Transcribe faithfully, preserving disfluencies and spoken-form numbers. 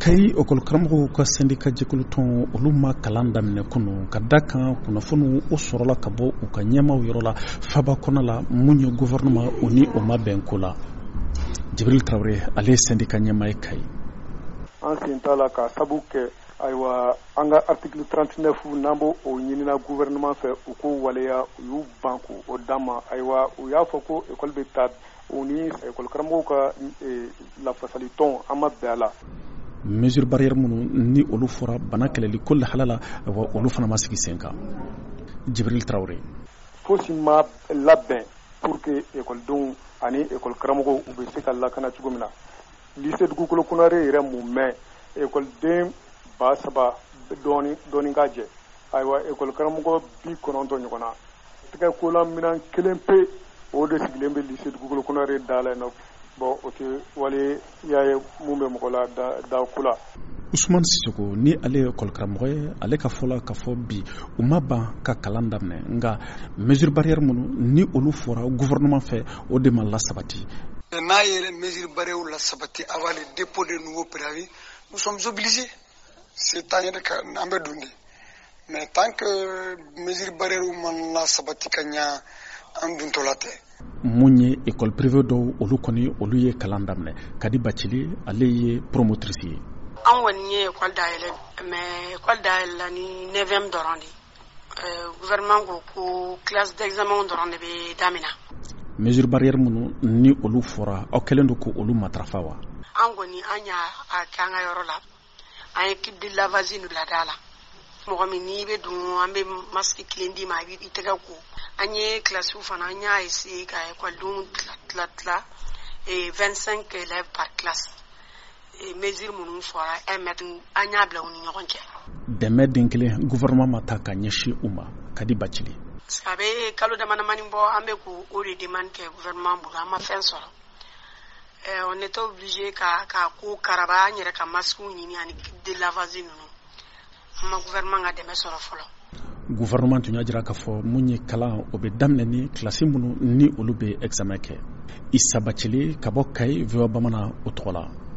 Kayi okolokaramɔgɔw ka sendika jɛkulu tɔn olu ma kalan daminɛ kunu ka da kan kunnafoniw o sɔrɔla ka bɔ u ka ɲɛmaw yɔrɔ la faba kɔnɔ la mun ye gouvernement o ni o ma bɛn ko la. Jibril Traoré ale sendika ɲɛma ye Kayi. An sen t'a la ka sabu kɛ ayiwa an ka article trente-neuf n'an b'o o ɲinina gouvernement fɛ u ko waleya u y'u ban ko o d'an ma ayiwa u y'a fɔ ko école bɛ taa u ni école karamɔgɔw ka lafasali tɔn an ma bɛn a la. Mesure barrière minnu ni olu fɔra bana kɛlɛli ko lahalala wa olu fana ma sigi sen kan. Jibril Traoré. Fosi ma labɛn pour que écoledenw ani école karamɔgɔw u bɛ se ka lakana cogo min na. Lycée dugukolo kunnare yɛrɛ mun mɛn écoleden ba saba dɔɔni dɔɔni ka jɛ ayiwa école karamɔgɔ bi kɔnɔntɔn ɲɔgɔn na tɛgɛ kola minɛn kelen pe o de sigilen bɛ lycée dugukolo kunnare da la yen nɔ. Bon o tɛ wale y'a ye mun bɛ mɔgɔ la da da ko la. Ousmane Sissoko ni ale ye école karamɔgɔ ye ale ka fɔla ka fɔ bi u ma ban ka kalan daminɛ nka mesure barrière minnu ni olu fɔra gouvernement fɛ o de ma lasabati. N'a ye mesure barrière la sabati avant le dépôt de nouveaux préavis, nous sommes obligés. C'est un an bɛ don de. Mais tant que mesure barrière man la sabati ka ɲa an duntɔla tɛ. Mun ye école privée dɔw olu kɔni olu ye kalan daminɛ Kadi Bacili ale ye promotrice ye. An kɔni ye école dayɛlɛ mais école dayɛlɛla ni neuvième dɔrɔn de ye gouvernement ko ko classe d'examen dɔrɔn de bɛ daminɛ. Mesure barrière minnu ni olu fɔra aw kɛlen don ko olu matarafa wa. An kɔni an y'a kɛ an ka yɔrɔ la an ye kit de lavage bila da la mɔgɔ min n'i bɛ don an bɛ masque kelen d'i ma i b'i tɛgɛ ko. An ye classe fana an y'a essayer ka écoledenw tila tila et vingt-cinq élèves par classe et mesure minnu fɔra un mètre an y'a bila u ni ɲɔgɔn cɛ. Dɛmɛ den kelen gouvernement ma ta ka ɲɛsin u ma Kadi Bacili. A bɛ kalo damadamani bɔ an bɛ ko o de demande kɛ gouvernement bolo an ma fɛn sɔrɔ. On était obligé ka ka ko karaba an yɛrɛ ka masque ɲini ani de lavage ninnu an ma gouvernement ka dɛmɛ sɔrɔ fɔlɔ. Gouvernement tun y'a jira k'a fɔ mun ye kalan o bɛ daminɛ ni kilasi minnu ni olu bɛ examen kɛ. Issa Bacili ka bɔ Kayi V O A Bamanan o tɔgɔ la.